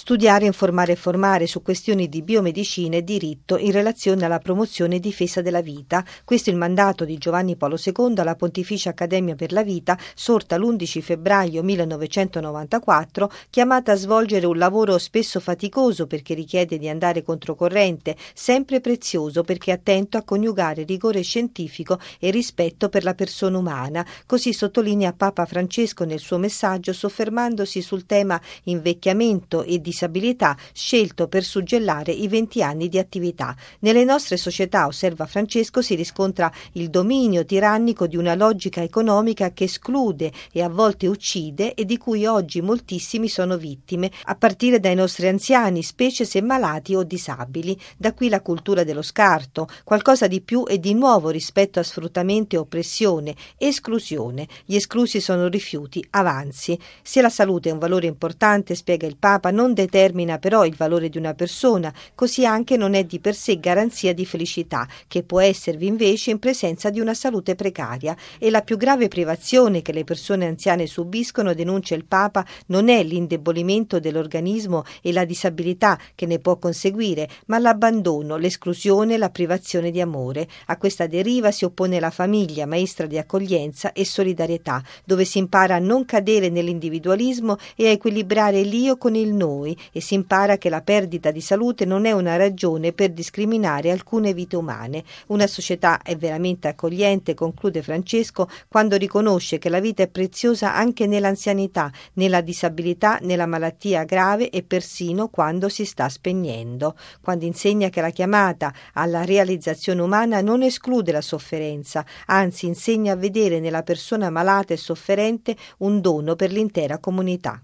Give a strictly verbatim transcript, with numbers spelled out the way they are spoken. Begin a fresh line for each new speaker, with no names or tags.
studiare, informare e formare su questioni di biomedicina e diritto in relazione alla promozione e difesa della vita. Questo è il mandato di Giovanni Paolo secondo alla Pontificia Accademia per la Vita, sorta l'undici febbraio millenovecentonovantaquattro, chiamata a svolgere un lavoro spesso faticoso perché richiede di andare controcorrente, sempre prezioso perché attento a coniugare rigore scientifico e rispetto per la persona umana. Così sottolinea Papa Francesco nel suo messaggio, soffermandosi sul tema invecchiamento e disabilità, scelto per suggellare i venti anni di attività. Nelle nostre società, osserva Francesco, si riscontra il dominio tirannico di una logica economica che esclude e a volte uccide e di cui oggi moltissimi sono vittime, a partire dai nostri anziani, specie se malati o disabili. Da qui la cultura dello scarto, qualcosa di più e di nuovo rispetto a sfruttamento e oppressione, esclusione. Gli esclusi sono rifiuti, avanzi. Se la salute è un valore importante, spiega il Papa, non determina però il valore di una persona, così anche non è di per sé garanzia di felicità, che può esservi invece in presenza di una salute precaria. E la più grave privazione che le persone anziane subiscono, denuncia il Papa, non è l'indebolimento dell'organismo e la disabilità che ne può conseguire, ma l'abbandono, l'esclusione, la privazione di amore. A questa deriva si oppone la famiglia, maestra di accoglienza e solidarietà, dove si impara a non cadere nell'individualismo e a equilibrare l'io con il noi, e si impara che la perdita di salute non è una ragione per discriminare alcune vite umane. Una società è veramente accogliente, conclude Francesco, quando riconosce che la vita è preziosa anche nell'anzianità, nella disabilità, nella malattia grave e persino quando si sta spegnendo. Quando insegna che la chiamata alla realizzazione umana non esclude la sofferenza, anzi insegna a vedere nella persona malata e sofferente un dono per l'intera comunità.